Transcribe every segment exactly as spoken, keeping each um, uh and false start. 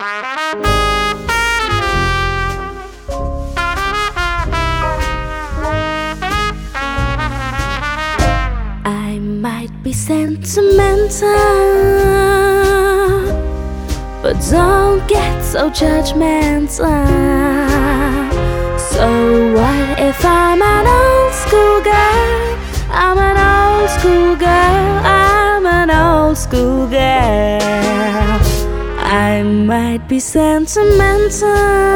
I might be sentimental, but don't get so judgmental. So what if I'm an old school girl? I'm an old school girl. I'm an old school girl. I might be sentimental,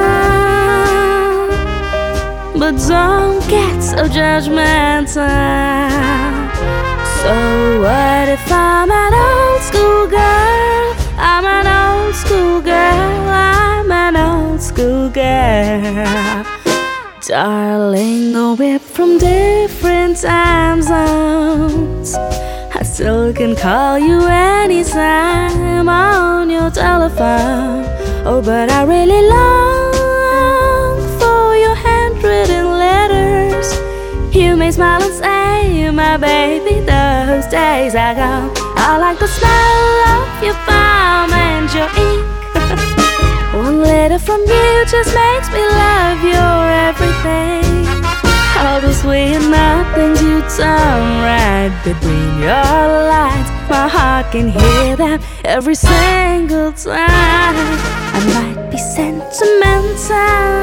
but don't get so judgmental. So what if I'm an old school girl? I'm an old school girl. I'm an old school girl. Darling, though we're from different time zones, I still can call you anytime on your telephone. Oh, but I really long for your handwritten letters. You may smile and say, my baby, those days are gone. I like the smell of your palm and your ink. One letter from you just makes me love your everything. All the sweet nothings you turn right between your lines. My heart can hear them every single time. I might be sentimental,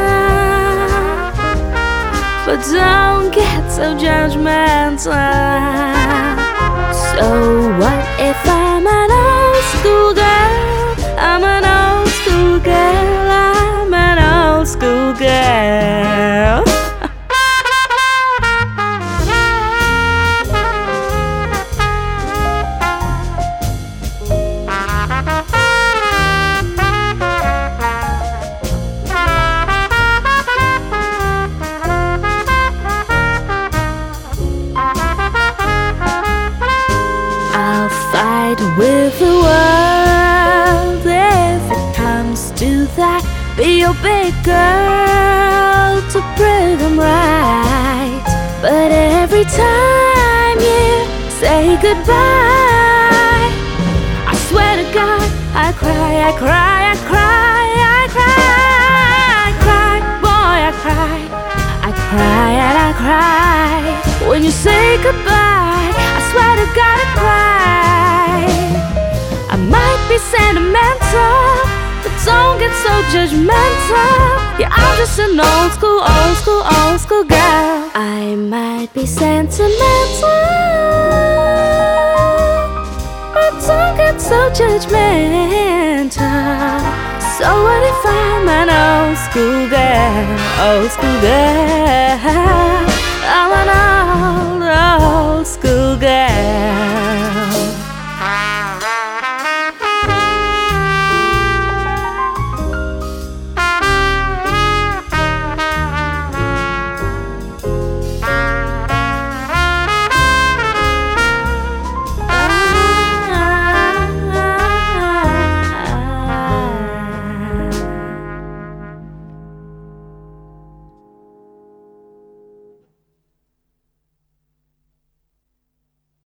but don't get so judgmental. So what if I'm an old school girl? I'm an old school girl. I'm an old school girl. I'll fight with the world if it comes to that. Be your big girl to prove I'm right. But every time you say goodbye, I swear to God, I cry, I cry, I cry, I cry, I cry, boy, I cry, I cry and I cry. When you say goodbye, I swear to God, I cry. I might be sentimental, but don't get so judgmental. Yeah, I'm just an old school, old school, old school girl. I might be sentimental, but don't get so judgmental. So what if I'm an old school girl, old school girl? I'm an old, old school girl.